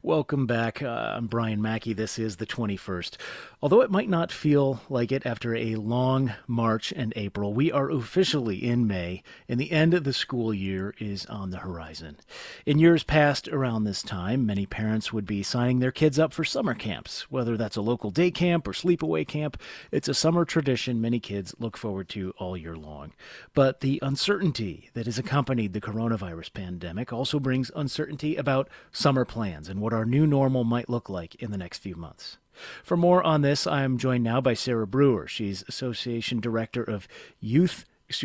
Welcome back. I'm Brian Mackey. This is the 21st. Although it might not feel like it after a long March and April, we are officially in May, and the end of the school year is on the horizon. In years past, around this time, many parents would be signing their kids up for summer camps. Whether that's a local day camp or sleepaway camp, it's a summer tradition many kids look forward to all year long. But the uncertainty that has accompanied the coronavirus pandemic also brings uncertainty about summer plans and what our new normal might look like in the next few months. For more on this, I am joined now by Sarah Brewer. She's Associate Director of Youth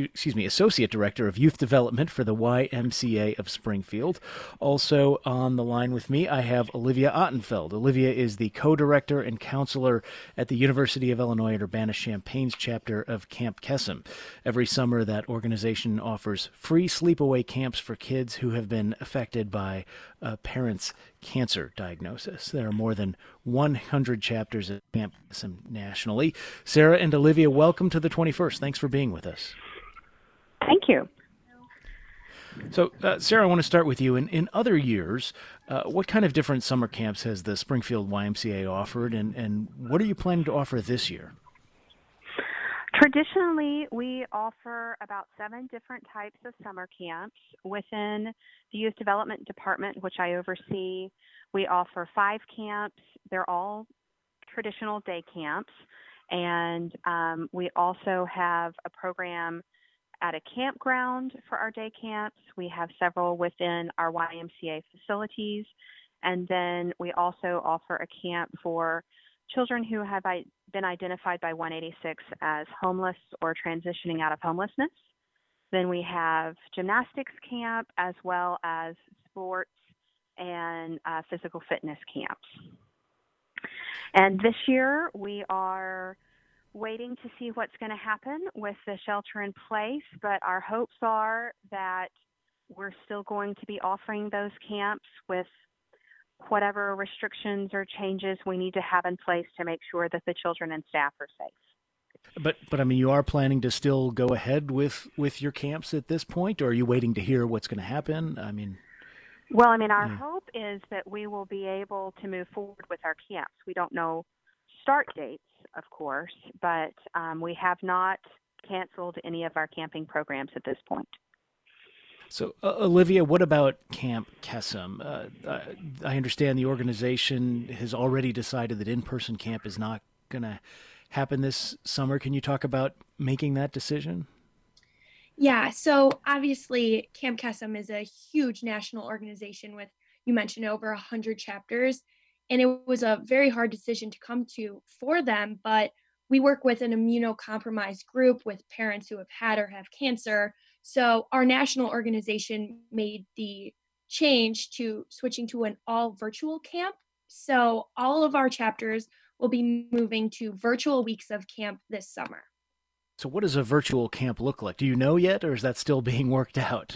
Development for the YMCA of Springfield. Also on the line with me, I have Olivia Ottenfeld. Olivia is the co-director and counselor at the University of Illinois at Urbana-Champaign's chapter of Camp Kesem. Every summer, that organization offers free sleepaway camps for kids who have been affected by a parent's cancer diagnosis. There are more than 100 chapters at Camp Kesem nationally. Sarah and Olivia, welcome to the 21st. Thanks for being with us. Thank you. So, Sarah, I want to start with you. In other years, what kind of different summer camps has the Springfield YMCA offered, and what are you planning to offer this year? Traditionally, we offer about 7 different types of summer camps within the Youth Development Department, which I oversee. We offer 5 camps. They're all traditional day camps, and we also have a program at a campground for our day camps. We have several within our YMCA facilities. And then we also offer a camp for children who have been identified by 186 as homeless or transitioning out of homelessness. Then we have gymnastics camp as well as sports and physical fitness camps. And this year we are waiting to see what's going to happen with the shelter in place, but our hopes are that we're still going to be offering those camps with whatever restrictions or changes we need to have in place to make sure that the children and staff are safe. But I mean, you are planning to still go ahead with your camps at this point, or are you waiting to hear what's going to happen? Our hope is that we will be able to move forward with our camps. We don't know start dates, of course, but we have not canceled any of our camping programs at this point. So, Olivia, what about Camp Kesem? I understand the organization has already decided that in-person camp is not going to happen this summer. Can you talk about making that decision? Yeah, so obviously Camp Kesem is a huge national organization with, you mentioned, over 100 chapters. And it was a very hard decision to come to for them, but we work with an immunocompromised group with parents who have had or have cancer. So our national organization made the change to switching to an all virtual camp. So all of our chapters will be moving to virtual weeks of camp this summer. So what does a virtual camp look like? Do you know yet, or is that still being worked out?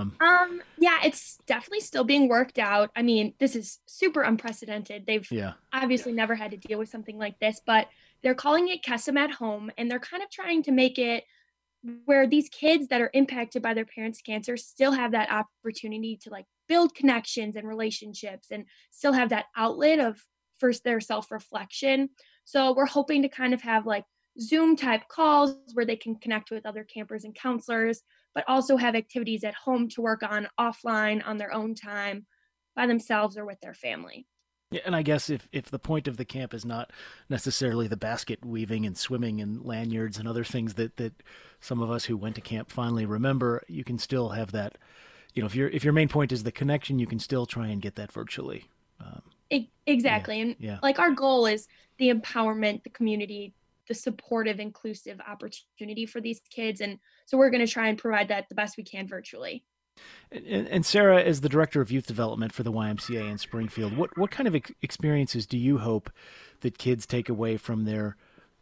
Yeah, it's definitely still being worked out. I mean, this is super unprecedented. They've obviously never had to deal with something like this, but they're calling it Kesem at Home, and they're kind of trying to make it where these kids that are impacted by their parents' cancer still have that opportunity to build connections and relationships and still have that outlet of first their self-reflection. So we're hoping to kind of have Zoom type calls where they can connect with other campers and counselors, but also have activities at home to work on offline on their own time by themselves or with their family. Yeah, and I guess if the point of the camp is not necessarily the basket weaving and swimming and lanyards and other things that some of us who went to camp finally remember, you can still have that, if your main point is the connection, you can still try and get that virtually. Exactly. Our goal is the empowerment, the community, the supportive, inclusive opportunity for these kids. And so we're going to try and provide that the best we can virtually. And Sarah, as the Director of Youth Development for the YMCA in Springfield, what kind of experiences do you hope that kids take away from their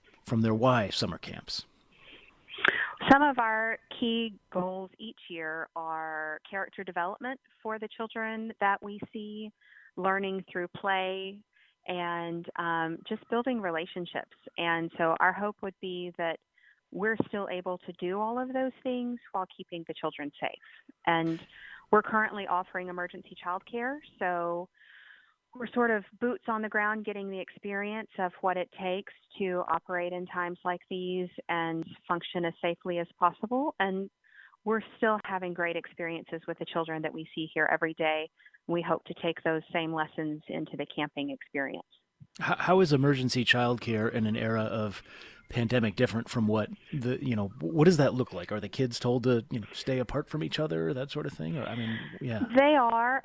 Y summer camps? Some of our key goals each year are character development for the children that we see, learning through play, and just building relationships. And so our hope would be that we're still able to do all of those things while keeping the children safe. And we're currently offering emergency childcare, so we're sort of boots on the ground getting the experience of what it takes to operate in times like these and function as safely as possible. And we're still having great experiences with the children that we see here every day. We hope to take those same lessons into the camping experience. How is emergency childcare in an era of pandemic different from what what does that look like? Are the kids told to, stay apart from each other, that sort of thing? I mean, yeah. They are.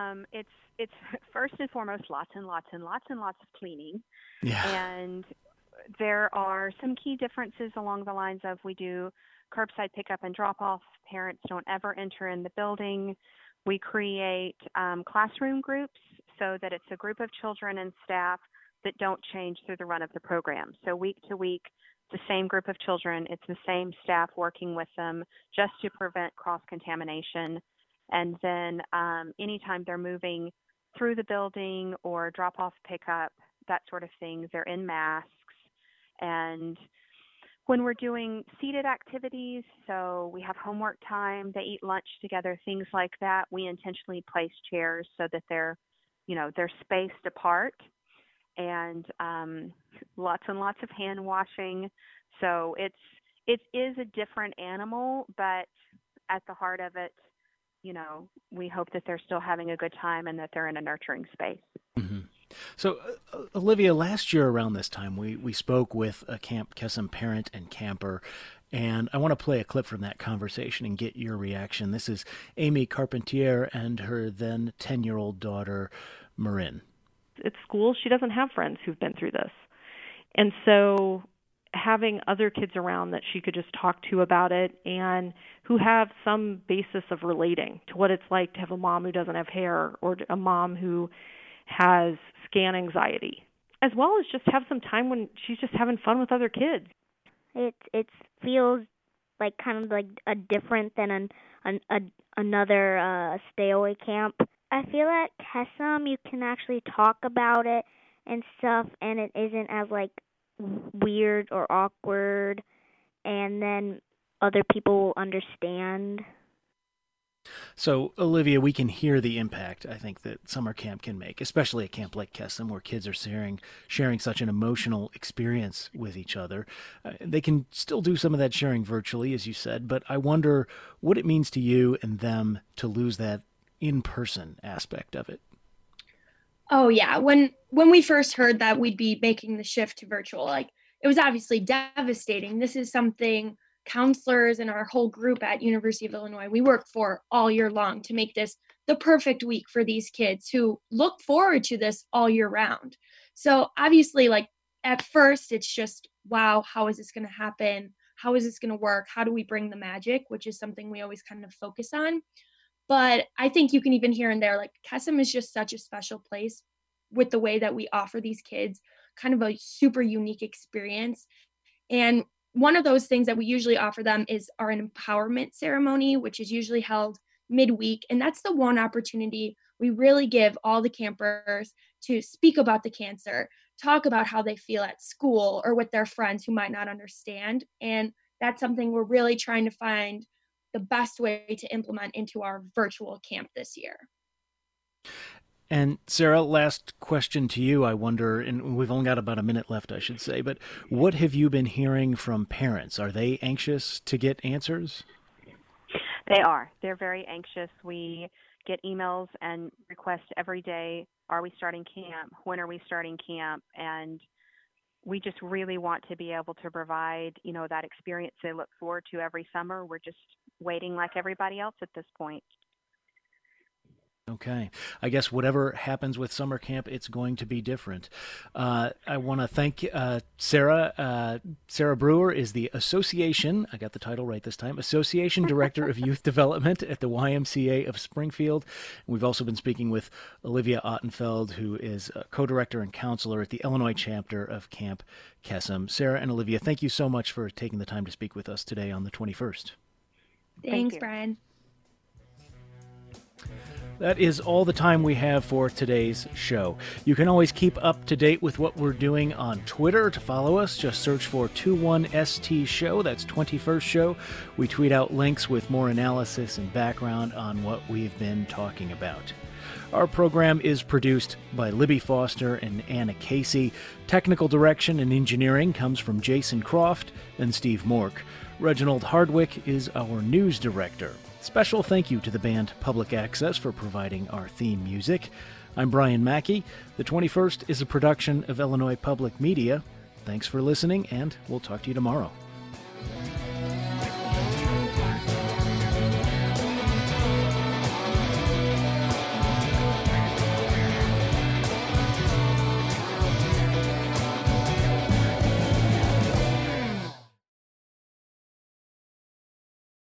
It's first and foremost lots and lots and lots and lots of cleaning. Yeah. And there are some key differences along the lines of we do curbside pickup and drop off. Parents don't ever enter in the building. We create classroom groups so that it's a group of children and staff that don't change through the run of the program. So week to week, the same group of children, it's the same staff working with them just to prevent cross-contamination. And then anytime they're moving through the building or drop-off pickup, that sort of thing, they're in masks. And when we're doing seated activities, so we have homework time, they eat lunch together, things like that, we intentionally place chairs so that they're spaced apart. And lots and lots of hand washing. So it is a different animal, but at the heart of it, we hope that they're still having a good time and that they're in a nurturing space. Mm-hmm. So, Olivia, last year around this time, we spoke with a Camp Kesem parent and camper, and I want to play a clip from that conversation and get your reaction. This is Amy Carpentier and her then 10-year-old daughter, Marin. At school, she doesn't have friends who've been through this. And so having other kids around that she could just talk to about it and who have some basis of relating to what it's like to have a mom who doesn't have hair or a mom who has scan anxiety, as well as just have some time when she's just having fun with other kids. It feels like kind of like a different than another stay-away camp. I feel at Kesem you can actually talk about it and stuff, and it isn't as like weird or awkward, and then other people will understand. So, Olivia, we can hear the impact, I think, that summer camp can make, especially a camp like Kesem, where kids are sharing such an emotional experience with each other. They can still do some of that sharing virtually, as you said, but I wonder what it means to you and them to lose that in-person aspect of it. Oh, yeah. When we first heard that we'd be making the shift to virtual, it was obviously devastating. This is something counselors and our whole group at University of Illinois, we work for all year long to make this the perfect week for these kids who look forward to this all year round. So obviously, at first, it's just, wow, how is this going to happen? How is this going to work? How do we bring the magic, which is something we always kind of focus on. But I think you can even hear in there, Kesem is just such a special place with the way that we offer these kids kind of a super unique experience. And one of those things that we usually offer them is our empowerment ceremony, which is usually held midweek. And that's the one opportunity we really give all the campers to speak about the cancer, talk about how they feel at school or with their friends who might not understand. And that's something we're really trying to find the best way to implement into our virtual camp this year. And Sarah, last question to you, I wonder, and we've only got about a minute left, I should say, but what have you been hearing from parents? Are they anxious to get answers? They are. They're very anxious. We get emails and requests every day. Are we starting camp? When are we starting camp? And we just really want to be able to provide, that experience they look forward to every summer. We're just waiting like everybody else at this point. Okay. I guess whatever happens with summer camp, it's going to be different. I want to thank Sarah. Sarah Brewer is the Association, I got the title right this time, Association Director of Youth Development at the YMCA of Springfield. We've also been speaking with Olivia Ottenfeld, who is a co-director and counselor at the Illinois chapter of Camp Kesem. Sarah and Olivia, thank you so much for taking the time to speak with us today on the 21st. Thanks, Brian. That is all the time we have for today's show. You can always keep up to date with what we're doing on Twitter. To follow us, just search for 21ST Show. That's 21st Show. We tweet out links with more analysis and background on what we've been talking about. Our program is produced by Libby Foster and Anna Casey. Technical direction and engineering comes from Jason Croft and Steve Mork. Reginald Hardwick is our news director. Special thank you to the band Public Access for providing our theme music. I'm Brian Mackey. The 21st is a production of Illinois Public Media. Thanks for listening, and we'll talk to you tomorrow.